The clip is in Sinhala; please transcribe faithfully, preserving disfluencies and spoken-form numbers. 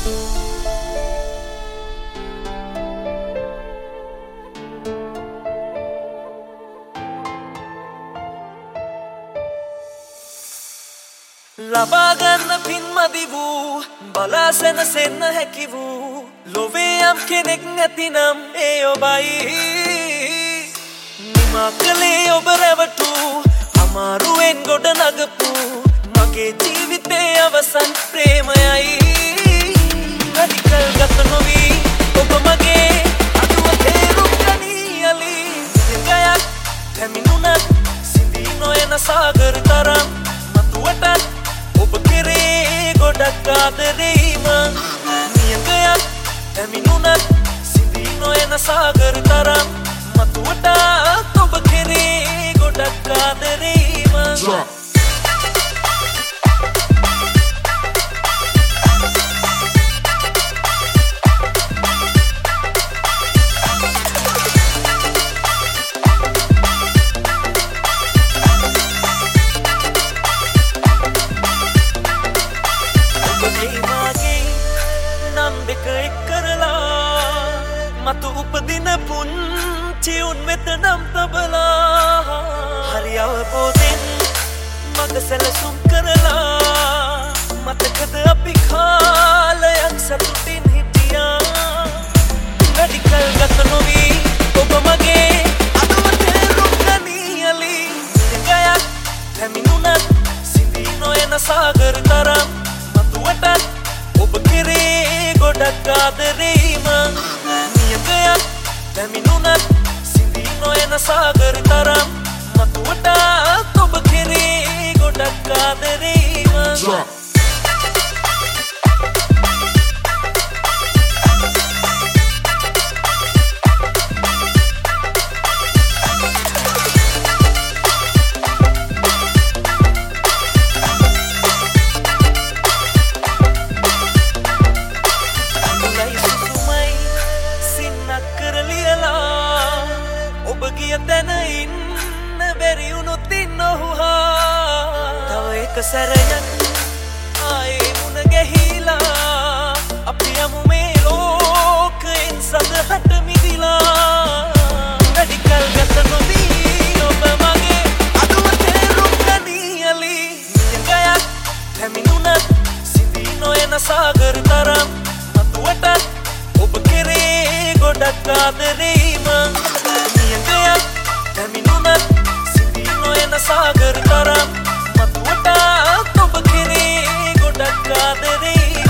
ලබා ගන්න පින්මදි වූ බලා සැනසෙන්න හැකි වූ ලොවේ යම් කෙනෙක් නැතිනම් ඒ ඔබයි නිමා කළේ ඔබ රැවටූ අමාරුවෙන් ගොඩ නගපු මගේ ජීවිතේ අවසන් ප්‍රේමයයි රැඩිකල් ගත නොවී ඔබ මගේ අඩුව තේරුම් ගනී අලි ගයක් පැමිණුණත් සිඳී නොයන සාගර තරම් මතුවටත් ඔබ කෙරේ ගොඩක් ආදරෙයිම නියඟයක් පැමිණුණත් සිඳී නොයන සාගර තරම් මතුවටත් ඔබ කෙරේ ගොඩක් ආදරෙයිම මතු උපදින පුංචි උන් වෙත නම් තබලා හරි අවබෝධෙන් මග සැලසුම් කරලා මතකද අපි කාලයක් සතුටින් හිටියා රැඩිකල් ගත නොවී ඔබ මගේ අදුව තේරුම් ගනී අලි නිගයක් පැමිණුණත් සිඳී නොයන සාගර තරම් මතුවටත් ඔබ කෙරේ ගොඩක් ආදරෙයිම නියඟයක් පැමිණුණත් සිඳී නොයන සාගර තරම් මතුවටත් ඔබ කෙරේ ගොඩක් ආදරෙයිම තැන ඉන්න බැරි වුණොත් ඉන්නොහා තව එක සැරයක් ආයේ මුණ ගැහිලා අපි යමු මේ ලෝකයෙන් සදහට මිදිලා රැඩිකල් ගත නොවී ඔබ මගේ අදුව තේරුම් ගනී අලි නියඟයක් පැමිණුණත් සිඳී නොයන සාගර තරම් මතුවටත් ඔබ කෙරේ ගොඩක් ආදරෙයිම නියඟයක් පැමිණුණත් සිඳී නොයන සාගර තරම් මතුවටත් ඔබ කෙරේ ගොඩක් ආදරෙයි